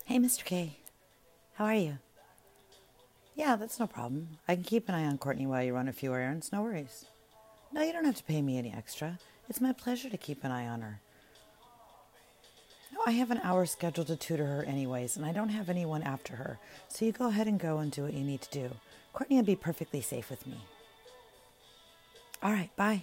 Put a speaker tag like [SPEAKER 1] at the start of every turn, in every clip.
[SPEAKER 1] Hey, Mr. K. How are you? Yeah, that's no problem. I can keep an eye on Courtney while you run a few errands. No worries. No, you don't have to pay me any extra. It's my pleasure to keep an eye on her. No, I have an hour scheduled to tutor her anyways, and I don't have anyone after her. So you go ahead and go and do what you need to do. Courtney will be perfectly safe with me. All right, bye.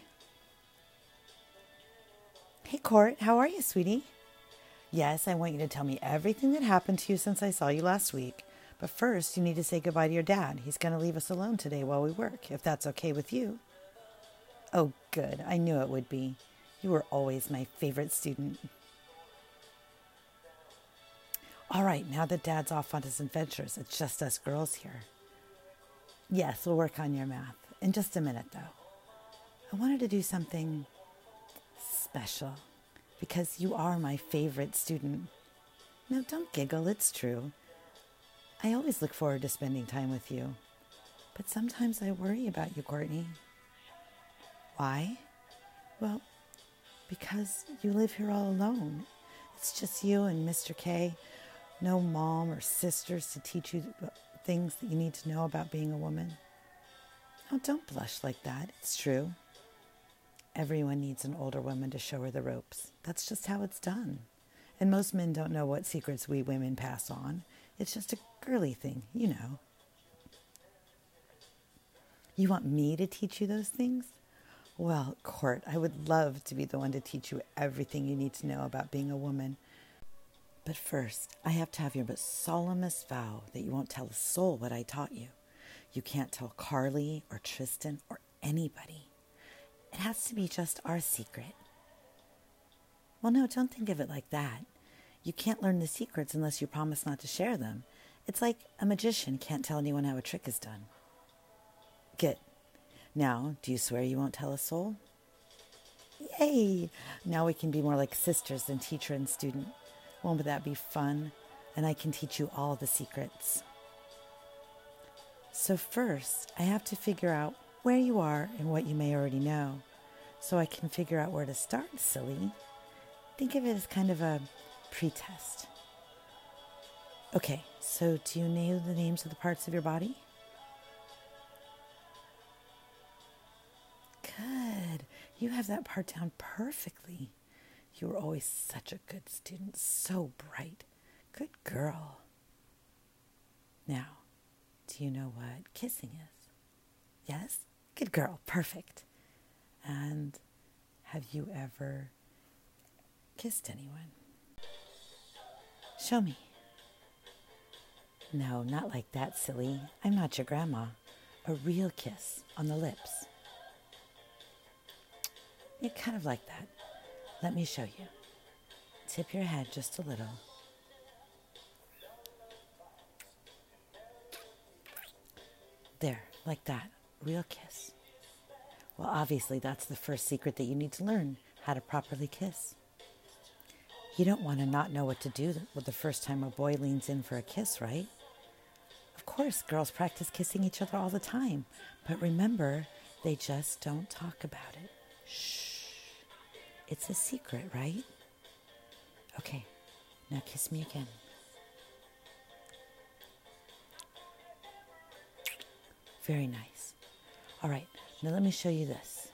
[SPEAKER 1] Hey, Court. How are you, sweetie? Yes, I want you to tell me everything that happened to you since I saw you last week. But first, you need to say goodbye to your dad. He's going to leave us alone today while we work, if that's okay with you. Oh, good. I knew it would be. You were always my favorite student. All right, now that Dad's off on his adventures, it's just us girls here. Yes, we'll work on your math. In just a minute, though. I wanted to do something special because you are my favorite student. No, don't giggle. It's true. I always look forward to spending time with you. But sometimes I worry about you, Courtney. Why? Well, because you live here all alone. It's just you and Mr. K. No mom or sisters to teach you things that you need to know about being a woman. Oh, don't blush like that. It's true. Everyone needs an older woman to show her the ropes. That's just how it's done. And most men don't know what secrets we women pass on. It's just a girly thing, you know. You want me to teach you those things? Well, Court, I would love to be the one to teach you everything you need to know about being a woman. But first, I have to have your most solemnest vow that you won't tell a soul what I taught you. You can't tell Carly or Tristan or anybody. It has to be just our secret. Well, no, don't think of it like that. You can't learn the secrets unless you promise not to share them. It's like a magician can't tell anyone how a trick is done. Good. Now, do you swear you won't tell a soul? Yay! Now we can be more like sisters than teacher and student. Won't that be fun? And I can teach you all the secrets. So first, I have to figure out where you are and what you may already know. So I can figure out where to start, silly. Think of it as kind of a pretest. Okay, so do you know the names of the parts of your body? Good. You have that part down perfectly. You were always such a good student, so bright. Good girl. Now, do you know what kissing is? Yes? Good girl. Perfect. And have you ever kissed anyone? Show me. No, not like that, silly. I'm not your grandma. A real kiss on the lips. You're kind of like that. Let me show you. Tip your head just a little. There, like that. Real kiss. Well, obviously, that's the first secret that you need to learn, how to properly kiss. You don't want to not know what to do with the first time a boy leans in for a kiss, right? Of course, girls practice kissing each other all the time. But remember, they just don't talk about it. Shh. It's a secret, right? Okay, now kiss me again. Very nice. All right, now let me show you this.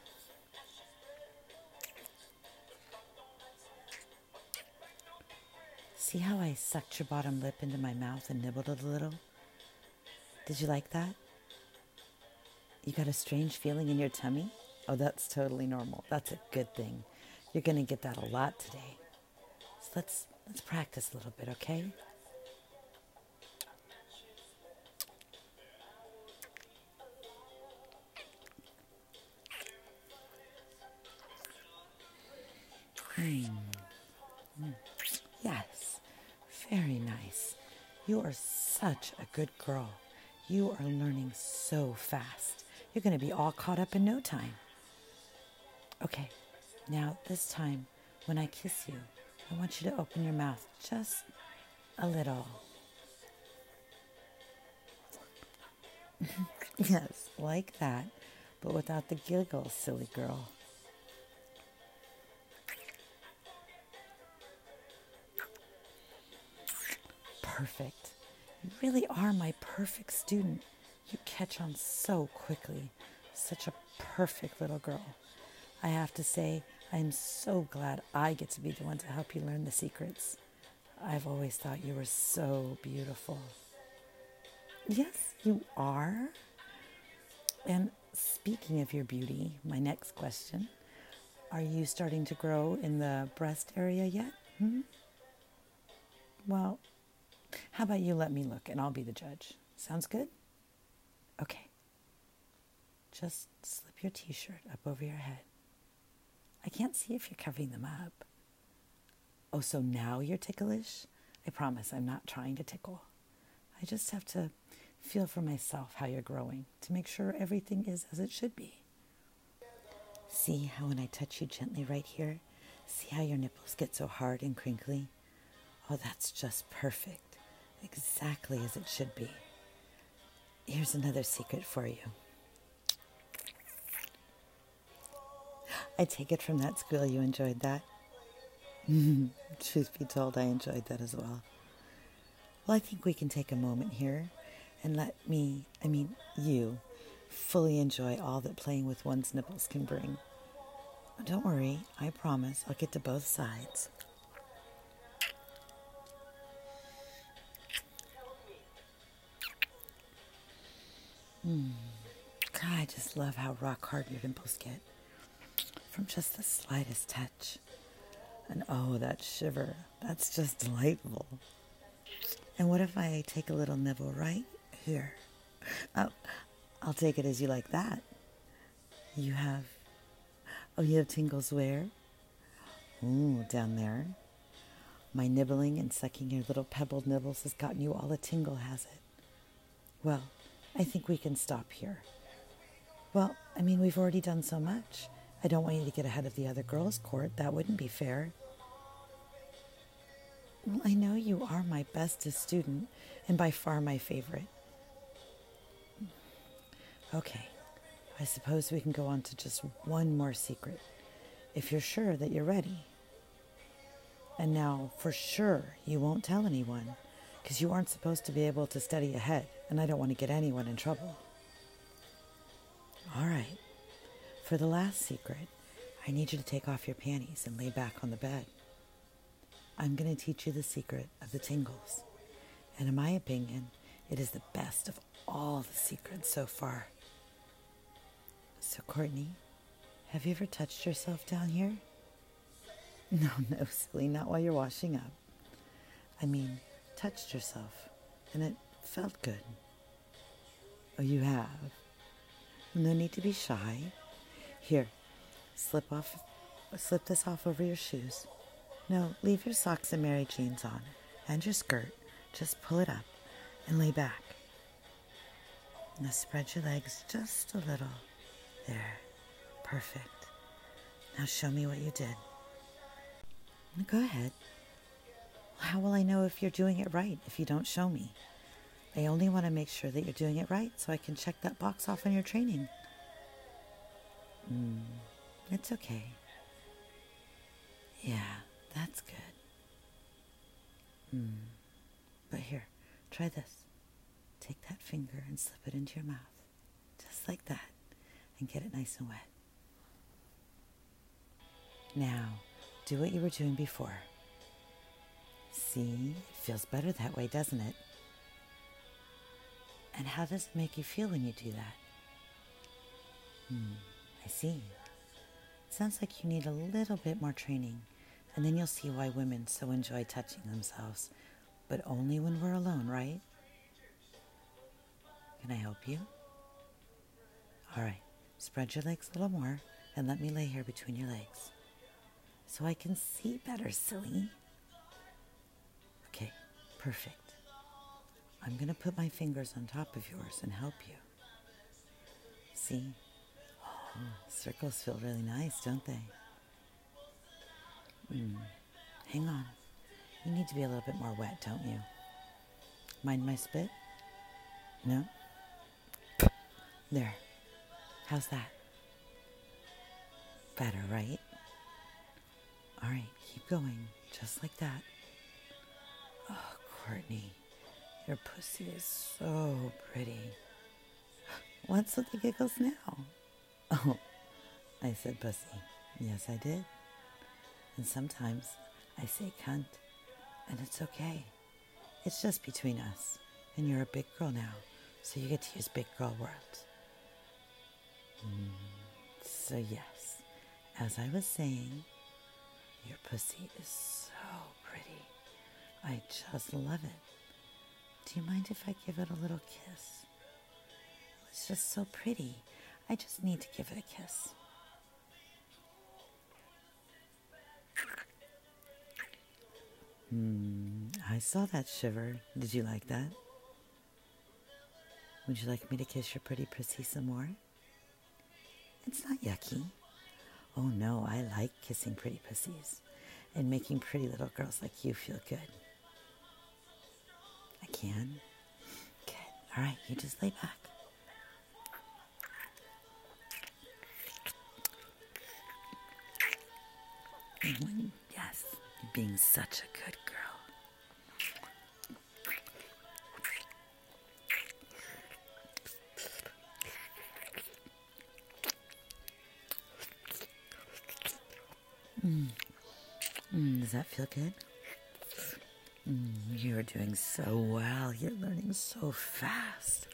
[SPEAKER 1] See how I sucked your bottom lip into my mouth and nibbled it a little? Did you like that? You got a strange feeling in your tummy? Oh, that's totally normal. That's a good thing. You're going to get that a lot today. So let's practice a little bit, okay? Yes, very nice. You are such a good girl. You are learning so fast. You're going to be all caught up in no time. Okay, now this time when I kiss you, I want you to open your mouth just a little. Yes, like that, but without the giggles, silly girl. perfect. You really are my perfect student. You catch on so quickly. Such a perfect little girl. I have to say, I'm so glad I get to be the one to help you learn the secrets. I've always thought you were so beautiful. Yes, you are. And speaking of your beauty, my next question, are you starting to grow in the breast area yet? Well, how about you let me look and I'll be the judge? Sounds good? Okay. Just slip your t-shirt up over your head. I can't see if you're covering them up. Oh, so now you're ticklish? I promise I'm not trying to tickle. I just have to feel for myself how you're growing to make sure everything is as it should be. See how when I touch you gently right here, see how your nipples get so hard and crinkly? Oh, that's just perfect. Exactly as it should be. Here's another secret for you. I take it from that school you enjoyed that? Truth be told, I enjoyed that as well. Well, I think we can take a moment here and let you, fully enjoy all that playing with one's nipples can bring. Don't worry, I promise I'll get to both sides. God, I just love how rock hard your nipples get from just the slightest touch. And oh, that shiver, that's just delightful. And what if I take a little nibble right here? Oh, I'll take it as you like that. You have tingles where? Ooh, down there. My nibbling and sucking your little pebbled nibbles has gotten you all a tingle, has it? Well, I think we can stop here. Well, we've already done so much. I don't want you to get ahead of the other girls' court. That wouldn't be fair. Well, I know you are my bestest student and by far my favorite. Okay, I suppose we can go on to just one more secret, if you're sure that you're ready. And now, for sure, you won't tell anyone, because you aren't supposed to be able to study ahead, and I don't want to get anyone in trouble. All right, for the last secret, I need you to take off your panties and lay back on the bed. I'm going to teach you the secret of the tingles. And in my opinion, it is the best of all the secrets so far. So, Courtney, have you ever touched yourself down here? No, silly, not while you're washing up. Touched yourself, and it felt good. Oh, you have? No need to be shy. Here, slip this off over your shoes. No, leave your socks and Mary Jane's on, and your skirt. Just pull it up and lay back. Now spread your legs just a little. There. Perfect. Now show me what you did. Go ahead. How will I know if you're doing it right if you don't show me? I only want to make sure that you're doing it right so I can check that box off on your training. It's okay. Yeah, that's good. But here, try this. Take that finger and slip it into your mouth. Just like that. And get it nice and wet. Now, do what you were doing before. See, it feels better that way, doesn't it? And how does it make you feel when you do that? I see. It sounds like you need a little bit more training, and then you'll see why women so enjoy touching themselves, but only when we're alone, right? Can I help you? All right, spread your legs a little more, and let me lay here between your legs, so I can see better, silly. Okay, perfect. I'm going to put my fingers on top of yours and help you. See? Oh, circles feel really nice, don't they? Hang on. You need to be a little bit more wet, don't you? Mind my spit? No? There. How's that? Better, right? All right, keep going, just like that. Oh, Courtney, Your pussy is so pretty. What's with the giggles now? Oh, I said pussy. Yes, I did. And sometimes I say cunt, and it's okay. It's just between us. And you're a big girl now, so you get to use big girl words. So yes, as I was saying, your pussy is so pretty. I just love it. Do you mind if I give it a little kiss? It's just so pretty. I just need to give it a kiss. I saw that shiver. Did you like that? Would you like me to kiss your pretty pussy some more? It's not yucky. Oh no, I like kissing pretty pussies and making pretty little girls like you feel good. I can? Good. All right, you just lay back. Yes, you're being such a good girl. Does that feel good? You're doing so well. You're learning so fast.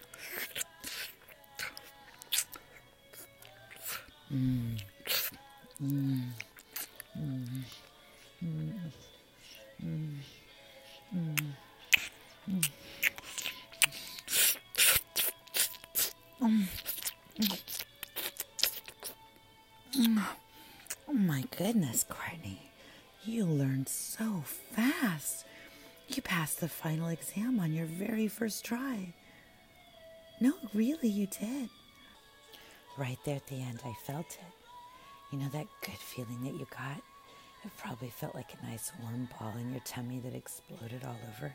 [SPEAKER 1] Oh my goodness, Courtney. You learned so fast. You passed the final exam on your very first try. No, really, you did. Right there at the end, I felt it. You know that good feeling that you got? It probably felt like a nice warm ball in your tummy that exploded all over.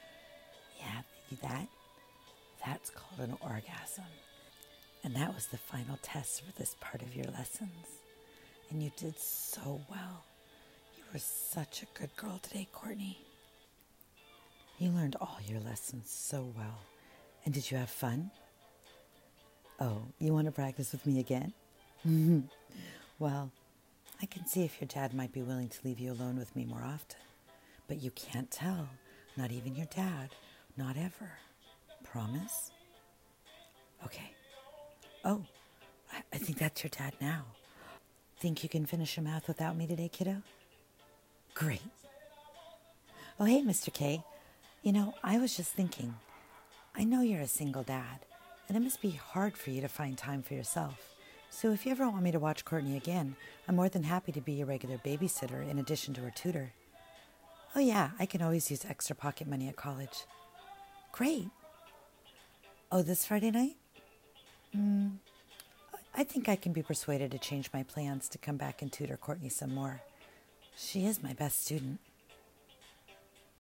[SPEAKER 1] Yeah, that's called an orgasm. And that was the final test for this part of your lessons. And you did so well. You were such a good girl today, Courtney. You learned all your lessons so well. And did you have fun? Oh, you want to practice with me again? Well, I can see if your dad might be willing to leave you alone with me more often. But you can't tell. Not even your dad. Not ever. Promise? Okay. Oh, I think that's your dad now. Think you can finish your math without me today, kiddo? Great. Oh, hey, Mr. K. You know, I was just thinking, I know you're a single dad, and it must be hard for you to find time for yourself. So if you ever want me to watch Courtney again, I'm more than happy to be your regular babysitter in addition to her tutor. Oh yeah, I can always use extra pocket money at college. Great. Oh, this Friday night? I think I can be persuaded to change my plans to come back and tutor Courtney some more. She is my best student.